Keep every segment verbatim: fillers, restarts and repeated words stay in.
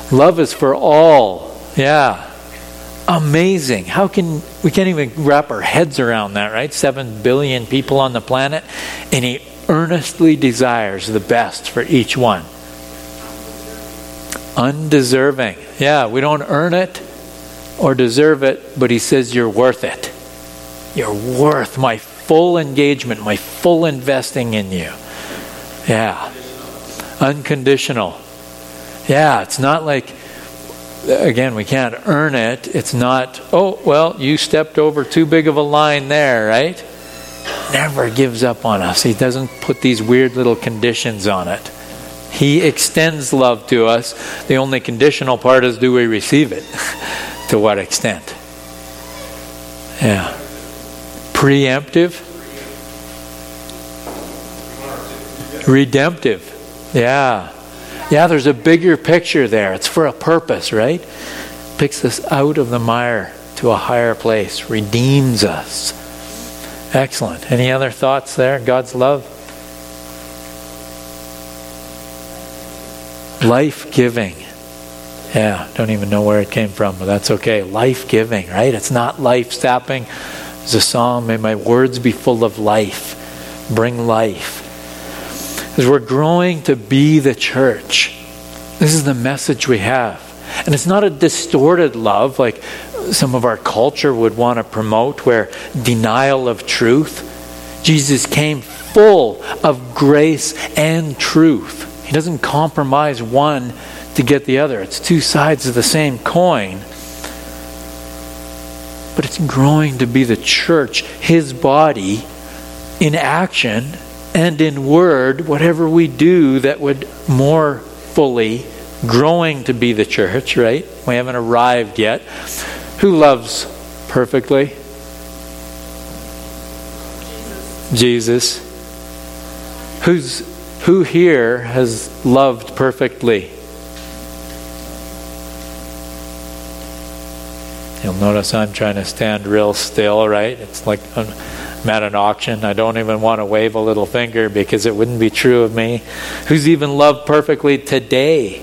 Love is for all. Yeah. Amazing. How can, we can't even wrap our heads around that, right? Seven billion people on the planet, and he earnestly desires the best for each one. Undeserving. Yeah, we don't earn it or deserve it, but he says you're worth it. You're worth my full engagement, my full investing in you. Yeah. Unconditional. Yeah, it's not like, again, we can't earn it. It's not, oh, well, you stepped over too big of a line there, right? Never gives up on us. He doesn't put these weird little conditions on it. He extends love to us. The only conditional part is, do we receive it? To what extent? Yeah. Preemptive. Redemptive. Yeah. Yeah, there's a bigger picture there. It's for a purpose, right? Picks us out of the mire to a higher place. Redeems us. Excellent. Any other thoughts there? God's love? Life-giving. Yeah, don't even know where it came from, but that's okay. Life-giving, right? It's not life-sapping. There's a song, may my words be full of life. Bring life. As we're growing to be the church, this is the message we have. And it's not a distorted love like some of our culture would want to promote, where denial of truth. Jesus came full of grace and truth. He doesn't compromise one to get the other. It's two sides of the same coin. But it's growing to be the church, his body, in action and in word, whatever we do that would more fully, growing to be the church, right? We haven't arrived yet. Who loves perfectly? Jesus. Jesus. Who's Who here has loved perfectly? You'll notice I'm trying to stand real still, right? It's like I'm at an auction. I don't even want to wave a little finger because it wouldn't be true of me. Who's even loved perfectly today?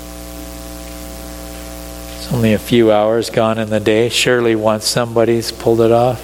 It's only a few hours gone in the day. Surely once somebody's pulled it off.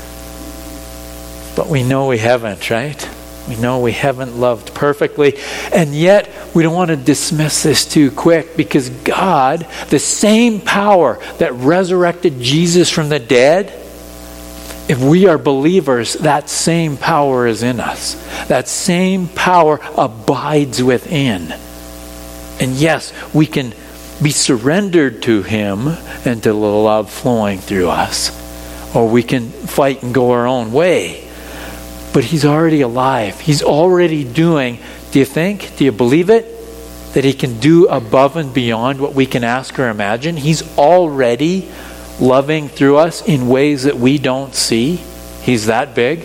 But we know we haven't, right? We know we haven't loved perfectly, and yet we don't want to dismiss this too quick, because God, the same power that resurrected Jesus from the dead, if we are believers, that same power is in us. That same power abides within. And yes, we can be surrendered to Him and to the love flowing through us, or we can fight and go our own way. But He's already alive. He's already doing, do you think, do you believe it? That He can do above and beyond what we can ask or imagine. He's already loving through us in ways that we don't see. He's that big.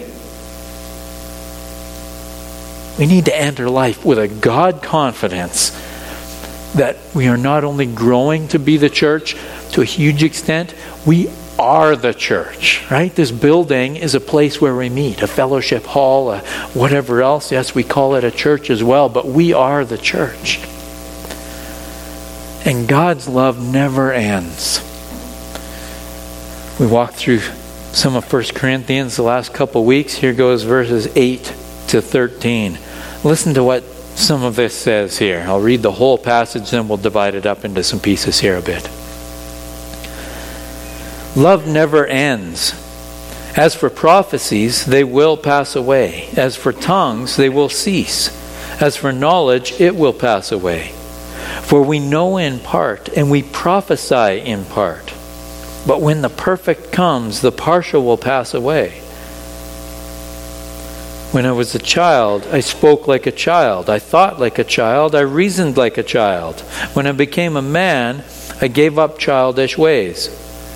We need to enter life with a God confidence that we are not only growing to be the church to a huge extent, we are the church, right? This building is a place where we meet, a fellowship hall, a whatever else. Yes, we call it a church as well, but we are the church. And God's love never ends. We walked through some of First Corinthians the last couple of weeks. Here goes verses eight to thirteen. Listen to what some of this says here. I'll read the whole passage, then we'll divide it up into some pieces here a bit. Love never ends. As for prophecies, they will pass away. As for tongues, they will cease. As for knowledge, it will pass away. For we know in part, and we prophesy in part. But when the perfect comes, the partial will pass away. When I was a child, I spoke like a child. I thought like a child. I reasoned like a child. When I became a man, I gave up childish ways.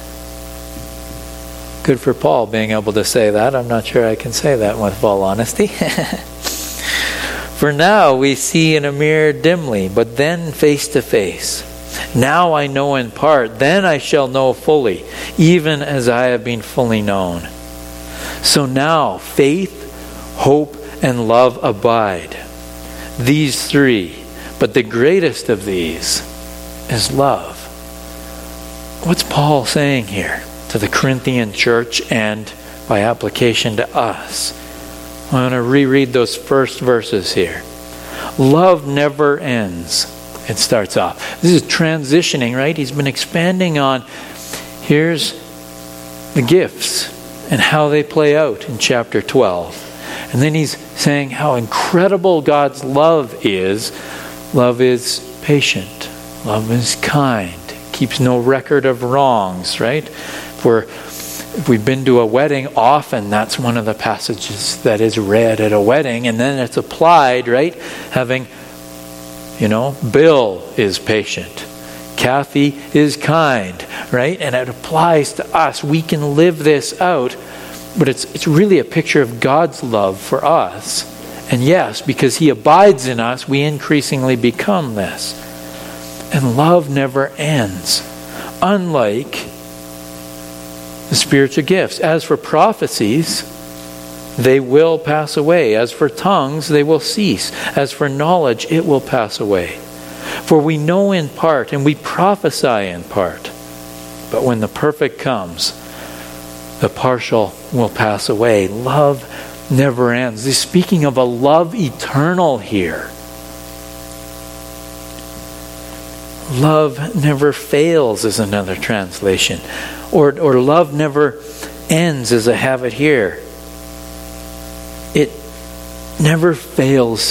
Good for Paul being able to say that. I'm not sure I can say that with all honesty. For now we see in a mirror dimly, but then face to face. Now I know in part, then I shall know fully, even as I have been fully known. So now faith, hope, and love abide. These three, but the greatest of these is love. What's Paul saying here to the Corinthian church and by application to us? I want to reread those first verses here. Love never ends. It starts off. This is transitioning, right? He's been expanding on, here's the gifts and how they play out in chapter twelve. And then he's saying how incredible God's love is. Love is patient. Love is kind. Keeps no record of wrongs, right? If, we're, if we've been to a wedding, often that's one of the passages that is read at a wedding, and then it's applied, right? Having, you know, Bill is patient. Kathy is kind, right? And it applies to us. We can live this out, but it's it's really a picture of God's love for us. And yes, because He abides in us, we increasingly become this. And love never ends. Unlike the spiritual gifts. As for prophecies, they will pass away. As for tongues, they will cease. As for knowledge, it will pass away. For we know in part and we prophesy in part. But when the perfect comes, the partial will pass away. Love never ends. He's speaking of a love eternal here. Love never fails is another translation. Or, or love never ends as I have it here. It never fails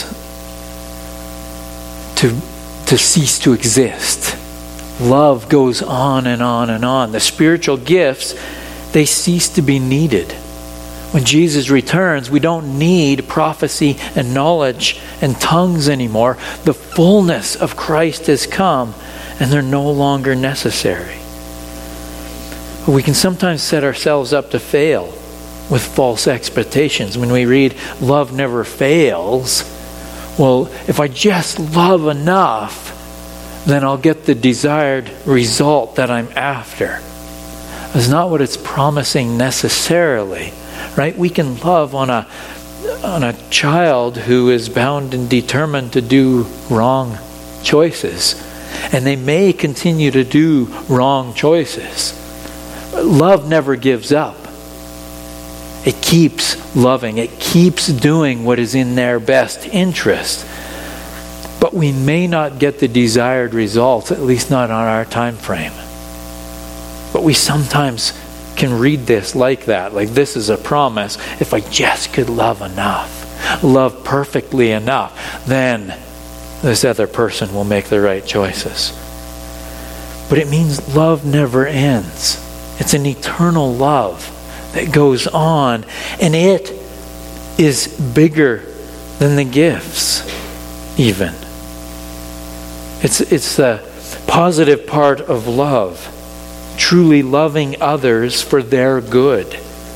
to, to cease to exist. Love goes on and on and on. The spiritual gifts, they cease to be needed. When Jesus returns, we don't need prophecy and knowledge and tongues anymore. The fullness of Christ has come, and they're no longer necessary. But we can sometimes set ourselves up to fail with false expectations. When we read, love never fails, well, if I just love enough, then I'll get the desired result that I'm after. That's not what it's promising necessarily, right? We can love on a on a child who is bound and determined to do wrong choices, and they may continue to do wrong choices. Love never gives up. It keeps loving. It keeps doing what is in their best interest. But we may not get the desired results, at least not on our time frame. But we sometimes can read this like that, like this is a promise. If I just could love enough, love perfectly enough, then this other person will make the right choices. But it means love never ends. It's an eternal love that goes on, and it is bigger than the gifts even. It's, it's the positive part of love. Truly loving others for their good.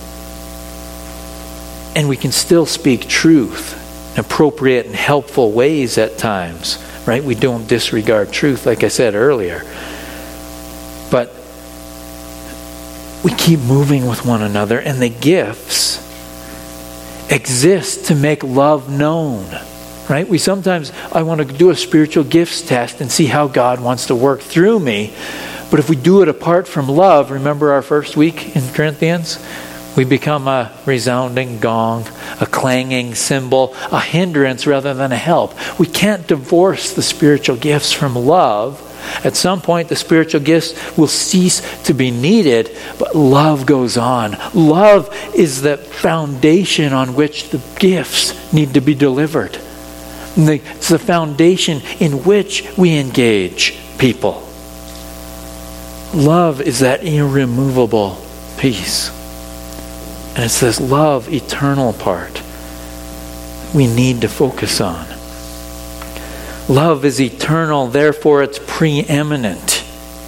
And we can still speak truth in appropriate and helpful ways at times, right? We don't disregard truth, like I said earlier. But we keep moving with one another, and the gifts exist to make love known, right? We sometimes, I want to do a spiritual gifts test and see how God wants to work through me. But if we do it apart from love, remember our first week in Corinthians? We become a resounding gong, a clanging cymbal, a hindrance rather than a help. We can't divorce the spiritual gifts from love. At some point, the spiritual gifts will cease to be needed, but love goes on. Love is the foundation on which the gifts need to be delivered. It's the foundation in which we engage people. Love is that irremovable piece. And it's this love eternal part we need to focus on. Love is eternal, therefore it's preeminent.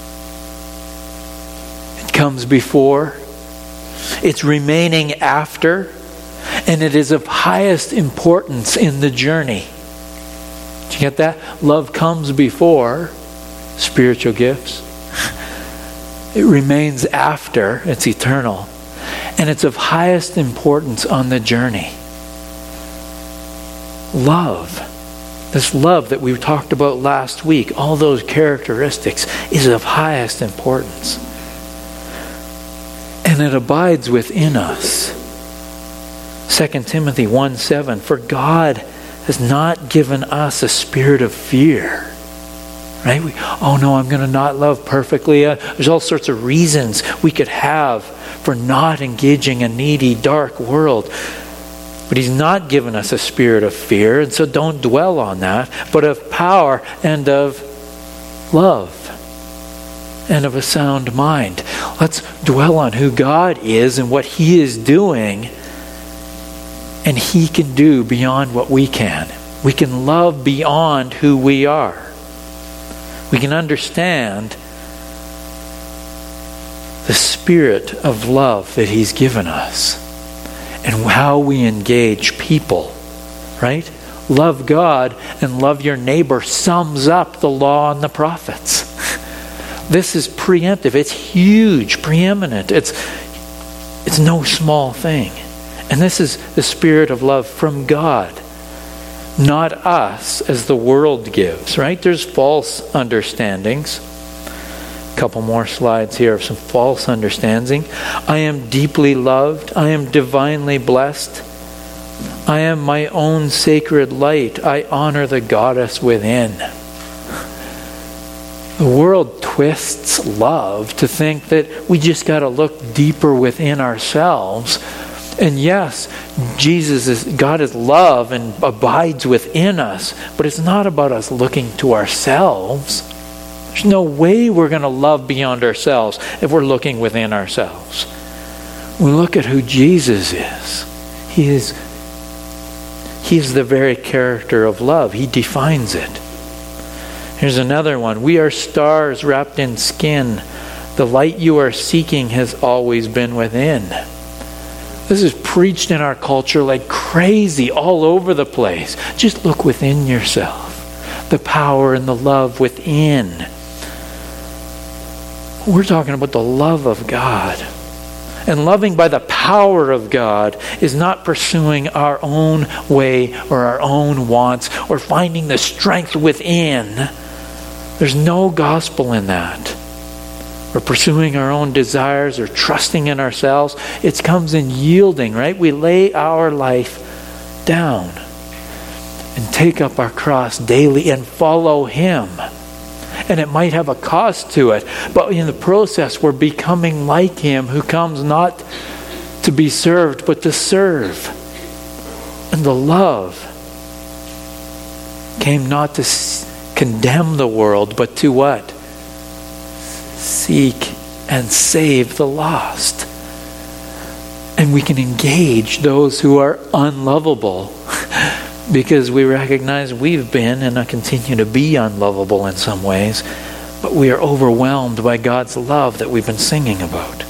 It comes before, it's remaining after, and it is of highest importance in the journey. Did you get that? Love comes before spiritual gifts. It remains after, it's eternal. And it's of highest importance on the journey. Love This love that we talked about last week, all those characteristics, is of highest importance. And it abides within us. Second Timothy one seven, for God has not given us a spirit of fear. Right? We, oh no, I'm going to not love perfectly. Uh, there's all sorts of reasons we could have for not engaging a needy, dark world. But He's not given us a spirit of fear, and so don't dwell on that, but of power and of love and of a sound mind. Let's dwell on who God is and what He is doing, and He can do beyond what we can. We can love beyond who we are. We can understand the spirit of love that He's given us and how we engage people, right? Love God and love your neighbor sums up the law and the prophets. This is preemptive. It's huge, preeminent. It's, it's no small thing. And this is the spirit of love from God. Not us as the world gives, right? There's false understandings. A couple more slides here of some false understanding. I am deeply loved. I am divinely blessed. I am my own sacred light. I honor the goddess within. The world twists love to think that we just got to look deeper within ourselves. And yes, Jesus is, God is love and abides within us, but it's not about us looking to ourselves. There's no way we're going to love beyond ourselves if we're looking within ourselves. We look at who Jesus is. He is, he is the very character of love. He defines it. Here's another one. We are stars wrapped in skin. The light you are seeking has always been within. This is preached in our culture like crazy all over the place. Just look within yourself. The power and the love within. We're talking about the love of God. And loving by the power of God is not pursuing our own way or our own wants or finding the strength within. There's no gospel in that. Or pursuing our own desires or trusting in ourselves. It comes in yielding, right? We lay our life down and take up our cross daily and follow Him. And it might have a cost to it, but in the process we're becoming like Him, who comes not to be served but to serve. And the love came not to condemn the world, but to what? Seek and save the lost. And we can engage those who are unlovable because we recognize we've been and continue to be unlovable in some ways, but we are overwhelmed by God's love that we've been singing about.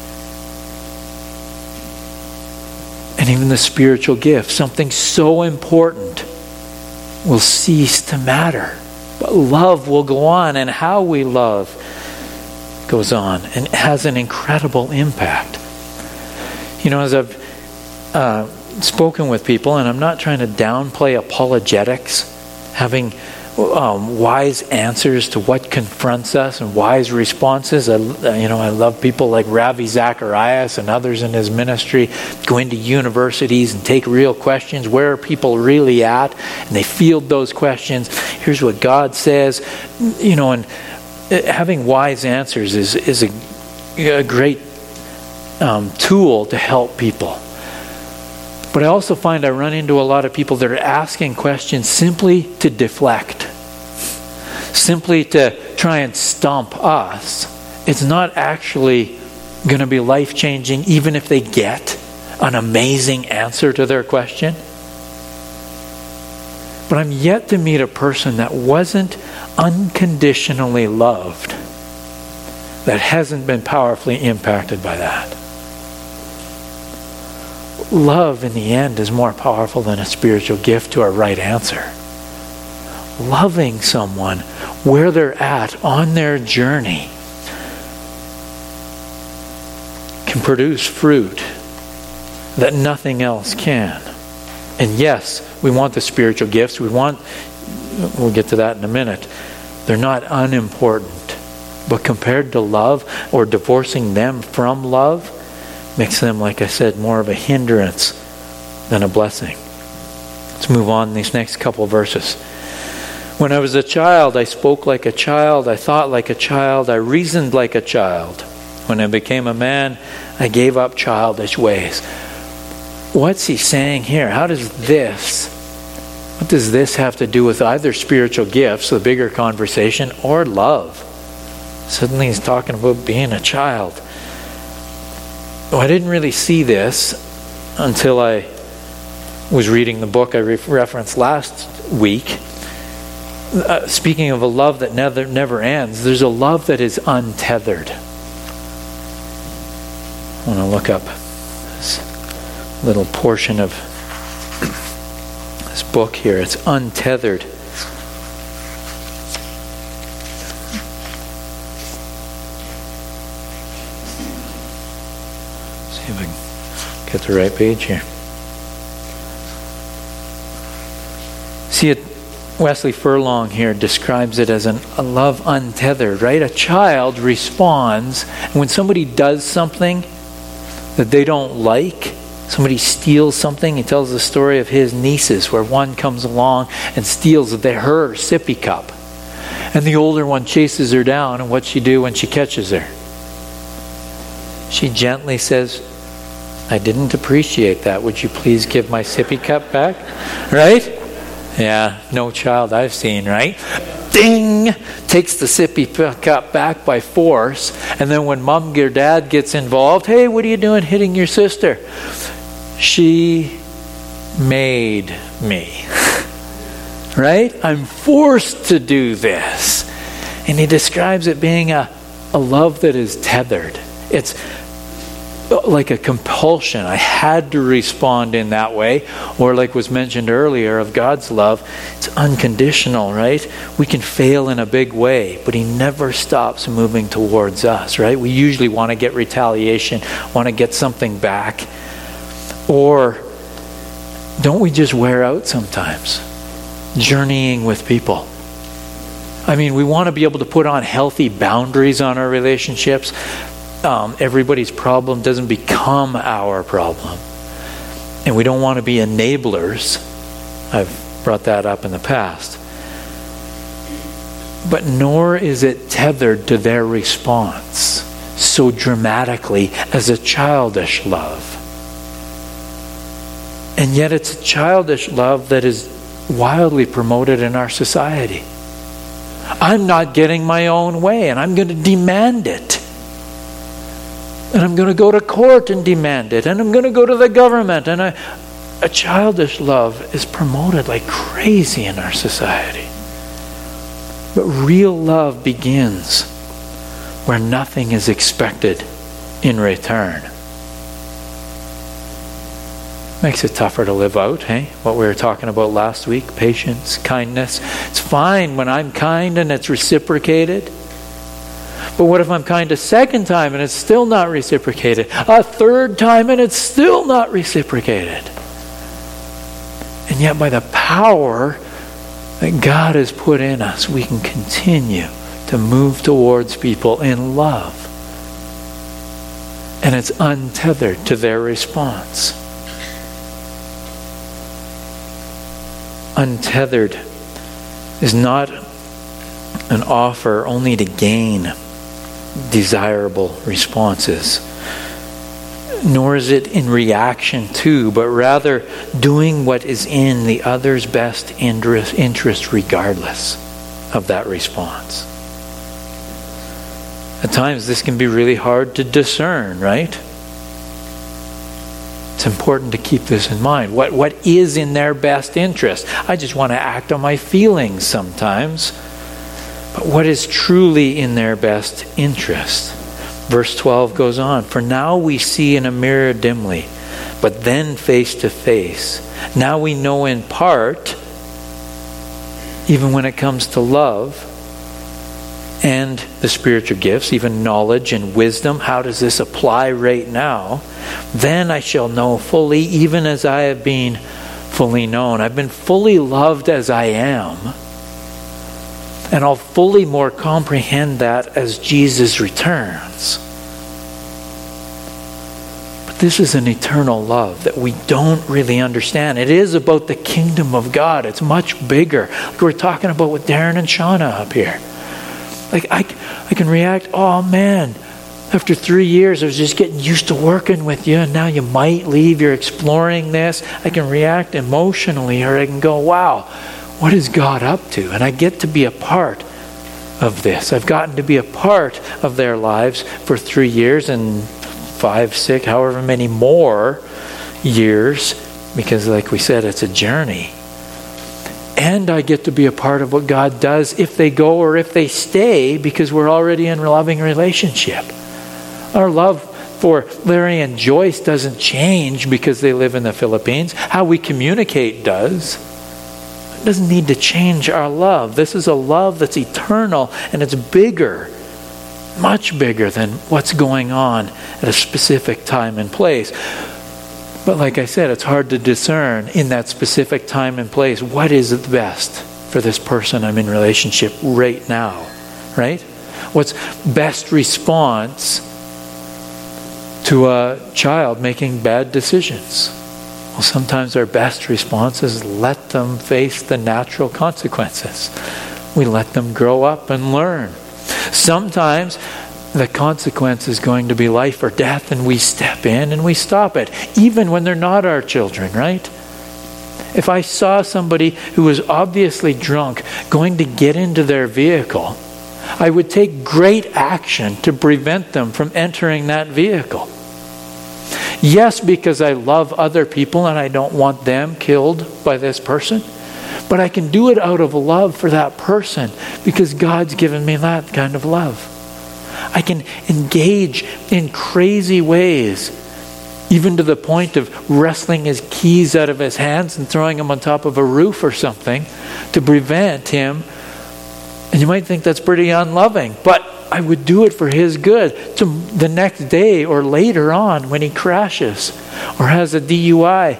And even the spiritual gift, something so important, will cease to matter. But love will go on, and how we love goes on and has an incredible impact. You know, as I've uh, spoken with people, and I'm not trying to downplay apologetics, having um, wise answers to what confronts us and wise responses. I, you know, I love people like Ravi Zacharias and others in his ministry go into universities and take real questions. Where are people really at? And they field those questions. Here's what God says. You know, and having wise answers is, is a, a great um, tool to help people. But I also find I run into a lot of people that are asking questions simply to deflect, simply to try and stump us. It's not actually going to be life-changing even if they get an amazing answer to their question. But I'm yet to meet a person that wasn't unconditionally loved, that hasn't been powerfully impacted by that. Love, in the end, is more powerful than a spiritual gift to a right answer. Loving someone where they're at on their journey can produce fruit that nothing else can. And yes, we want the spiritual gifts. We want we'll get to that in a minute. They're not unimportant. But compared to love, or divorcing them from love, makes them, like I said, more of a hindrance than a blessing. Let's move on these next couple of verses. When I was a child, I spoke like a child, I thought like a child, I reasoned like a child. When I became a man, I gave up childish ways. What's he saying here? How does this, what does this have to do with either spiritual gifts, the bigger conversation, or love? Suddenly he's talking about being a child. Well, I didn't really see this until I was reading the book I re- referenced last week. Uh, speaking of a love that never, never ends, there's a love that is untethered. I want to look up this little portion of this book here. It's untethered. See if I can get the right page here. See it. Wesley Furlong here describes it as an, a love untethered, right? A child responds, and when somebody does something that they don't like, somebody steals something, he tells the story of his nieces where one comes along and steals the, her sippy cup. And the older one chases her down, and what's she do when she catches her? She gently says, I didn't appreciate that. Would you please give my sippy cup back? Right? Yeah, no child I've seen, right? Ding! Takes the sippy cup back by force. And then when mom or dad gets involved, hey, what are you doing hitting your sister? She made me. Right? I'm forced to do this. And he describes it being a, a love that is tethered. It's like a compulsion. I had to respond in that way. Or like was mentioned earlier of God's love, it's unconditional, right? We can fail in a big way, but he never stops moving towards us, right? We usually want to get retaliation, want to get something back. Or don't we just wear out sometimes? Journeying with people. I mean, we want to be able to put on healthy boundaries on our relationships. Um, everybody's problem doesn't become our problem. And we don't want to be enablers. I've brought that up in the past. But nor is it tethered to their response so dramatically as a childish love. And yet it's a childish love that is wildly promoted in our society. I'm not getting my own way, and I'm going to demand it. And I'm going to go to court and demand it. And I'm going to go to the government. And I, a childish love is promoted like crazy in our society. But real love begins where nothing is expected in return. Makes it tougher to live out, hey? What we were talking about last week, patience, kindness. It's fine when I'm kind and it's reciprocated. But what if I'm kind a second time and it's still not reciprocated? A third time and it's still not reciprocated? And yet by the power that God has put in us, we can continue to move towards people in love. And it's untethered to their response. Untethered is not an offer only to gain desirable responses, nor is it in reaction to, but rather doing what is in the other's best interest, interest regardless of that response. At times this can be really hard to discern, right? It's important to keep this in mind. What, what is in their best interest? I just want to act on my feelings sometimes. But what is truly in their best interest? Verse twelve goes on. For now we see in a mirror dimly, but then face to face. Now we know in part, even when it comes to love and the spiritual gifts, even knowledge and wisdom. How does this apply right now? Then I shall know fully, even as I have been fully known. I've been fully loved as I am. And I'll fully more comprehend that as Jesus returns. But this is an eternal love that we don't really understand. It is about the kingdom of God. It's much bigger. Like we're talking about with Darren and Shauna up here. Like I, I can react, oh man, after three years I was just getting used to working with you, and now you might leave, you're exploring this. I can react emotionally, or I can go, wow, what is God up to? And I get to be a part of this. I've gotten to be a part of their lives for three years and five, six, however many more years, because like we said, it's a journey. And I get to be a part of what God does if they go or if they stay, because we're already in a loving relationship. Our love for Larry and Joyce doesn't change because they live in the Philippines. How we communicate does. It doesn't need to change our love. This is a love that's eternal, and it's bigger, much bigger than what's going on at a specific time and place. But like I said, it's hard to discern in that specific time and place what is the best for this person I'm in relationship right now, right? What's best response to a child making bad decisions? Well, sometimes our best response is let them face the natural consequences. We let them grow up and learn. Sometimes the consequence is going to be life or death, and we step in and we stop it, even when they're not our children, right? If I saw somebody who was obviously drunk going to get into their vehicle, I would take great action to prevent them from entering that vehicle. Yes, because I love other people and I don't want them killed by this person. But I can do it out of love for that person because God's given me that kind of love. I can engage in crazy ways, even to the point of wresting his keys out of his hands and throwing them on top of a roof or something to prevent him. And you might think that's pretty unloving, but I would do it for his good. To the next day or later on when he crashes or has a D U I,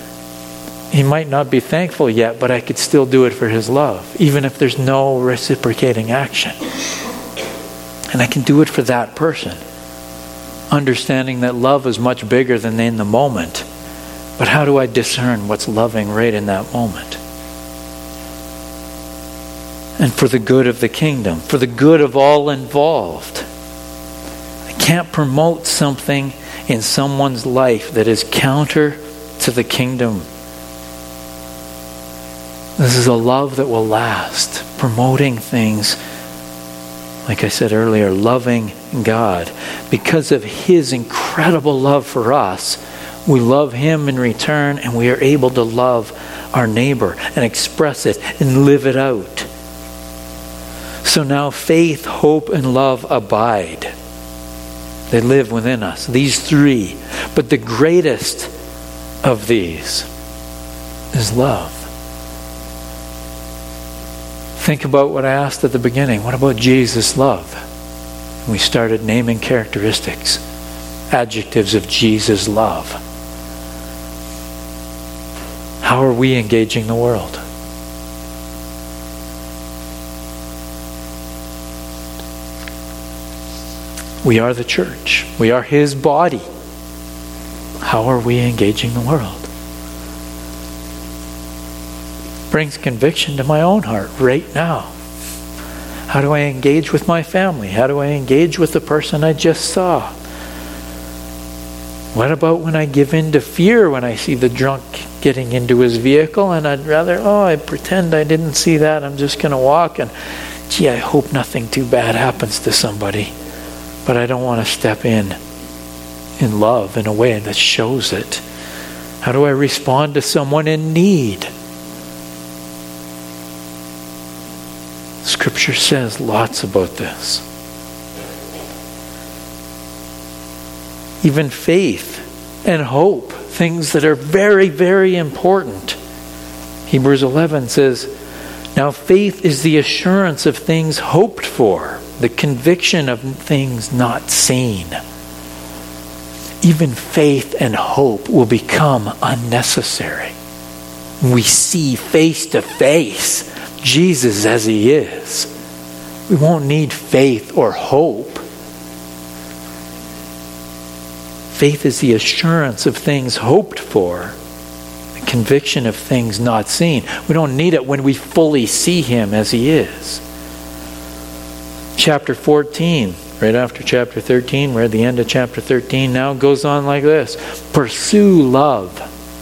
he might not be thankful yet, but I could still do it for his love, even if there's no reciprocating action. And I can do it for that person, understanding that love is much bigger than in the moment. But how do I discern what's loving right in that moment? And for the good of the kingdom, for the good of all involved. I can't promote something in someone's life that is counter to the kingdom. This is a love that will last, promoting things, like I said earlier, loving God. Because of his incredible love for us, we love him in return, and we are able to love our neighbor and express it and live it out. So now faith, hope, and love abide. They live within us, these three. But the greatest of these is love. Think about what I asked at the beginning. What about Jesus' love? We started naming characteristics, adjectives of Jesus' love. How are we engaging the world? We are the church. We are his body. How are we engaging the world? Brings conviction to my own heart right now. How do I engage with my family? How do I engage with the person I just saw? What about when I give in to fear when I see the drunk getting into his vehicle, and I'd rather, oh, I pretend I didn't see that. I'm just going to walk, and gee, I hope nothing too bad happens to somebody. But I don't want to step in in love in a way that shows it. How do I respond to someone in need? Scripture says lots about this. Even faith and hope, things that are very, very important. Hebrews eleven says, now faith is the assurance of things hoped for, the conviction of things not seen. Even faith and hope will become unnecessary. We see face to face Jesus as he is. We won't need faith or hope. Faith is the assurance of things hoped for, the conviction of things not seen. We don't need it when we fully see Him as He is. Chapter fourteen, right after chapter thirteen, we're at the end of chapter thirteen now, goes on like this. Pursue love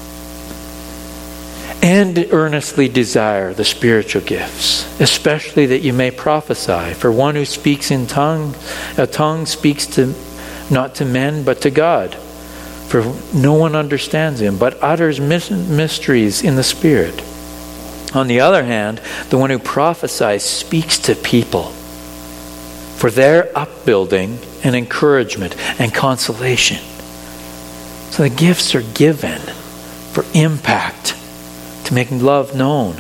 and earnestly desire the spiritual gifts, especially that you may prophesy. For one who speaks in tongue, a tongue speaks to not to men, but to God. For no one understands him, but utters mysteries in the Spirit. On the other hand, the one who prophesies speaks to people for their upbuilding and encouragement and consolation. So the gifts are given for impact, to make love known.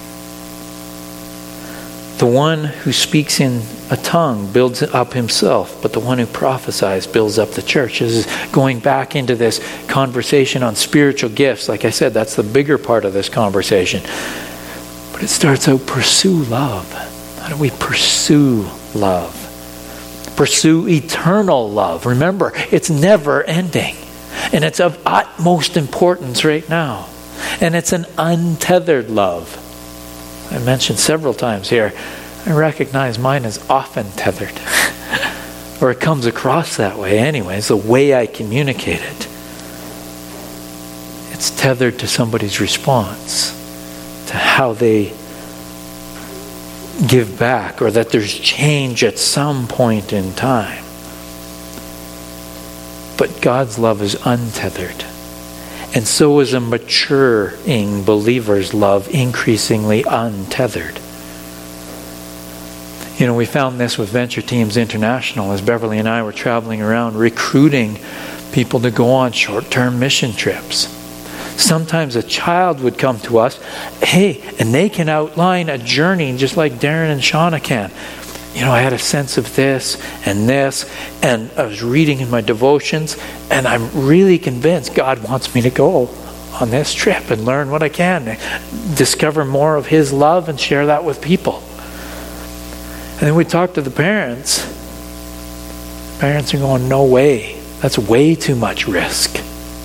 The one who speaks in a tongue builds up himself, but the one who prophesies builds up the church. This is going back into this conversation on spiritual gifts. Like I said, that's the bigger part of this conversation. But it starts out, pursue love. How do we pursue love? Pursue eternal love. Remember, it's never ending. And it's of utmost importance right now. And it's an untethered love. I mentioned several times here, I recognize mine is often tethered. Or it comes across that way anyway. It's the way I communicate it. It's tethered to somebody's response, to how they give back, or that there's change at some point in time. But God's love is untethered. And so is a maturing believer's love increasingly untethered. You know, we found this with Venture Teams International as Beverly and I were traveling around recruiting people to go on short-term mission trips. Sometimes a child would come to us, hey, and they can outline a journey just like Darren and Shauna can. You know, I had a sense of this and this, and I was reading in my devotions, and I'm really convinced God wants me to go on this trip and learn what I can, discover more of His love and share that with people. And then we talk to the parents. Parents are going, no way. That's way too much risk.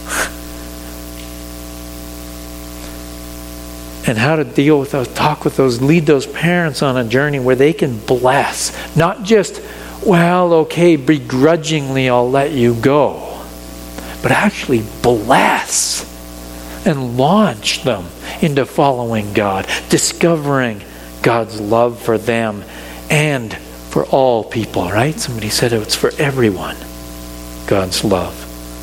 And how to deal with those, talk with those, lead those parents on a journey where they can bless. Not just, well, okay, begrudgingly I'll let you go. But actually bless and launch them into following God, discovering God's love for them and for all people, right? Somebody said it's for everyone, God's love.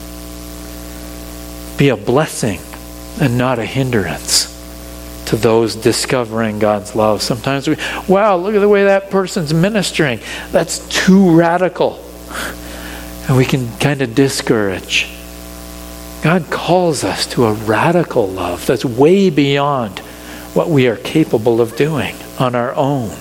Be a blessing and not a hindrance to those discovering God's love. Sometimes we, wow, look at the way that person's ministering. That's too radical. And we can kind of discourage. God calls us to a radical love that's way beyond what we are capable of doing on our own.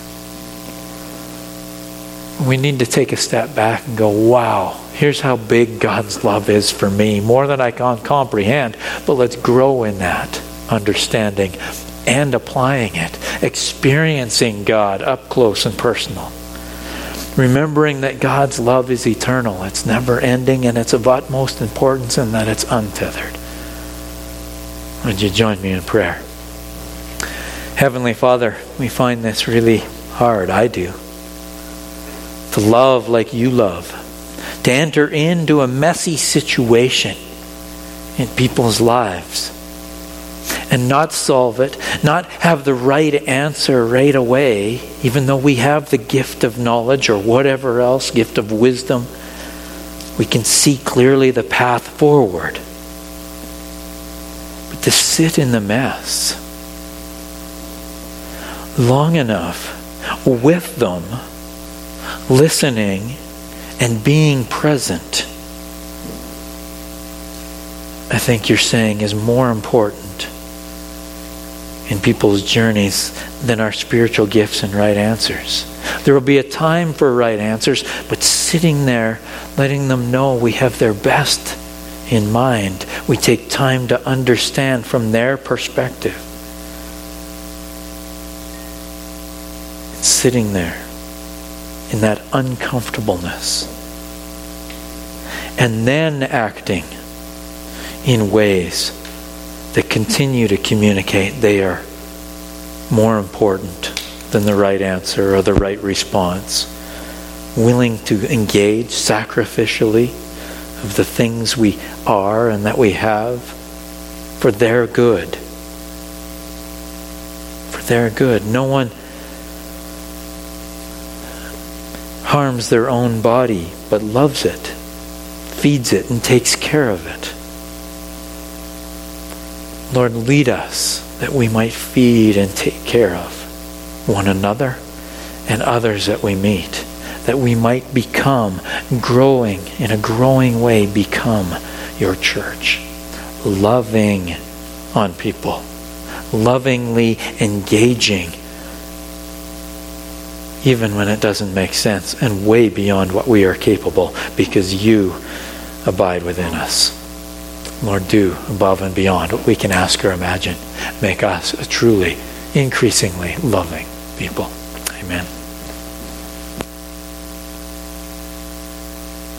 We need to take a step back and go, wow, here's how big God's love is for me. More than I can comprehend, but let's grow in that understanding and applying it, experiencing God up close and personal, remembering that God's love is eternal, it's never ending, and it's of utmost importance, and that it's untethered. Would you join me in prayer? Heavenly Father, we find this really hard. I do. To love like you love, to enter into a messy situation in people's lives and not solve it, not have the right answer right away, even though we have the gift of knowledge or whatever else, gift of wisdom. We can see clearly the path forward. But to sit in the mess long enough with them, listening and being present, I think you're saying is more important in people's journeys than our spiritual gifts and right answers. There will be a time for right answers, but sitting there, letting them know we have their best in mind. We take time to understand from their perspective. It's sitting there in that uncomfortableness. And then acting in ways that continue to communicate they are more important than the right answer or the right response. Willing to engage sacrificially of the things we are and that we have for their good. For their good. No one harms their own body but loves it, feeds it, and takes care of it. Lord, lead us that we might feed and take care of one another and others that we meet, that we might become, growing in a growing way, become your church, loving on people, lovingly engaging, even when it doesn't make sense, and way beyond what we are capable, because you abide within us. Lord, do above and beyond what we can ask or imagine. Make us a truly, increasingly loving people. Amen.